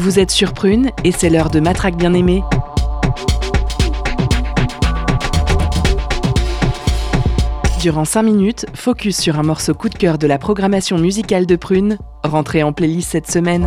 Vous êtes sur Prune et c'est l'heure de Matraque bien-aimée. Durant 5 minutes, focus sur un morceau coup de cœur de la programmation musicale de Prune, rentré en playlist cette semaine.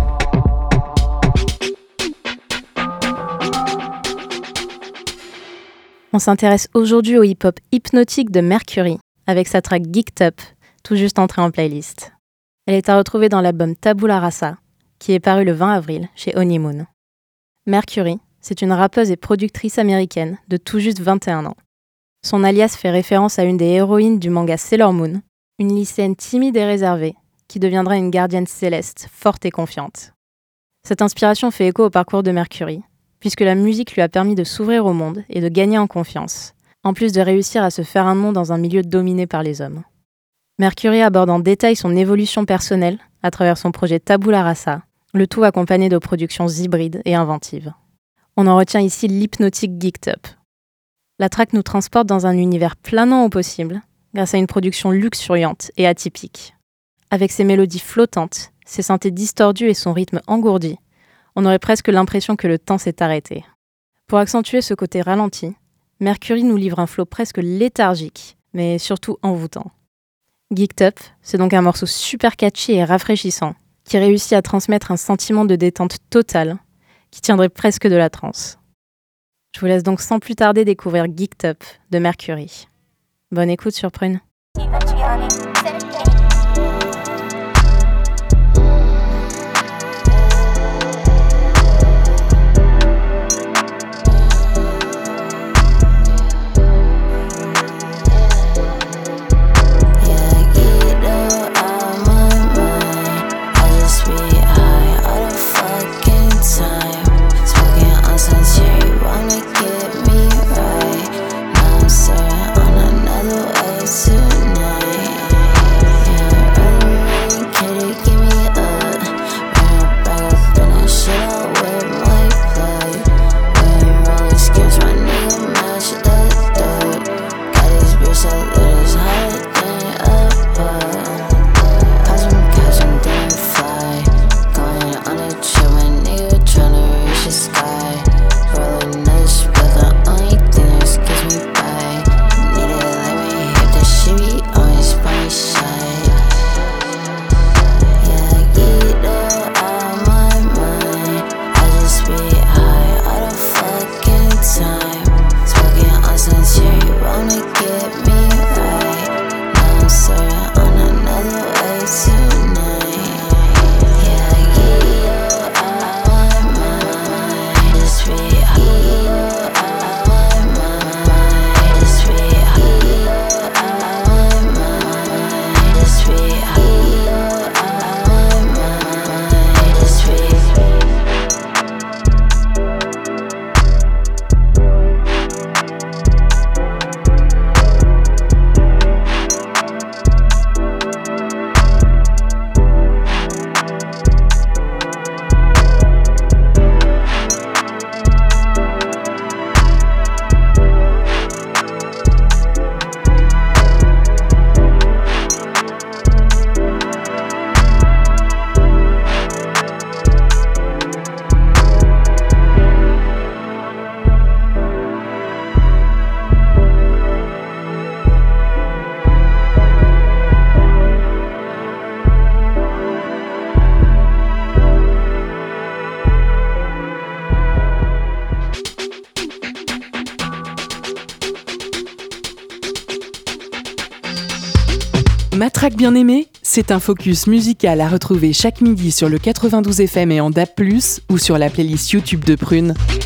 On s'intéresse aujourd'hui au hip-hop hypnotique de Mercury, avec sa track Geeked Up, tout juste entrée en playlist. Elle est à retrouver dans l'album Tabula Rasa, qui est paru le 20 avril chez Honeymoon. Mercury, c'est une rappeuse et productrice américaine de tout juste 21 ans. Son alias fait référence à une des héroïnes du manga Sailor Moon, une lycéenne timide et réservée, qui deviendra une gardienne céleste, forte et confiante. Cette inspiration fait écho au parcours de Mercury, puisque la musique lui a permis de s'ouvrir au monde et de gagner en confiance, en plus de réussir à se faire un nom dans un milieu dominé par les hommes. Mercury aborde en détail son évolution personnelle à travers son projet Tabula Rasa, le tout accompagné de productions hybrides et inventives. On en retient ici l'hypnotique Geeked Up. La track nous transporte dans un univers planant au possible, grâce à une production luxuriante et atypique. Avec ses mélodies flottantes, ses synthés distordus et son rythme engourdi, on aurait presque l'impression que le temps s'est arrêté. Pour accentuer ce côté ralenti, Mercury nous livre un flow presque léthargique, mais surtout envoûtant. Geeked Up, c'est donc un morceau super catchy et rafraîchissant, qui réussit à transmettre un sentiment de détente totale, qui tiendrait presque de la transe. Je vous laisse donc sans plus tarder découvrir Geeked Up de Mercury. Bonne écoute sur Prune. Matraque bien-aimée, c'est un focus musical à retrouver chaque midi sur le 92 FM et en DAB+, ou sur la playlist YouTube de Prune.